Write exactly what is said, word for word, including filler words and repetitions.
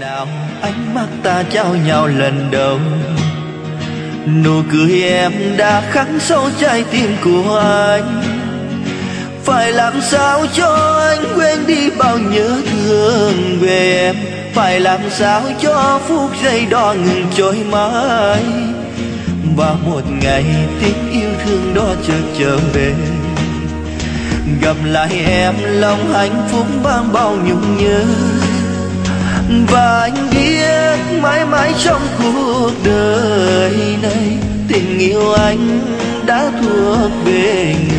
nào ánh mắt ta trao nhau lần đầu, nụ cười em đã khắc sâu trái tim của anh. Phải làm sao cho anh quên đi bao nhớ thương về em, phải làm sao cho phút giây đó ngừng trôi mãi. Và một ngày tiếng yêu thương đó chợt trở về, gặp lại em lòng hạnh phúc mang bao nhung nhớ. Và anh biết mãi mãi trong cuộc đời này tình yêu anh đã thuộc về người.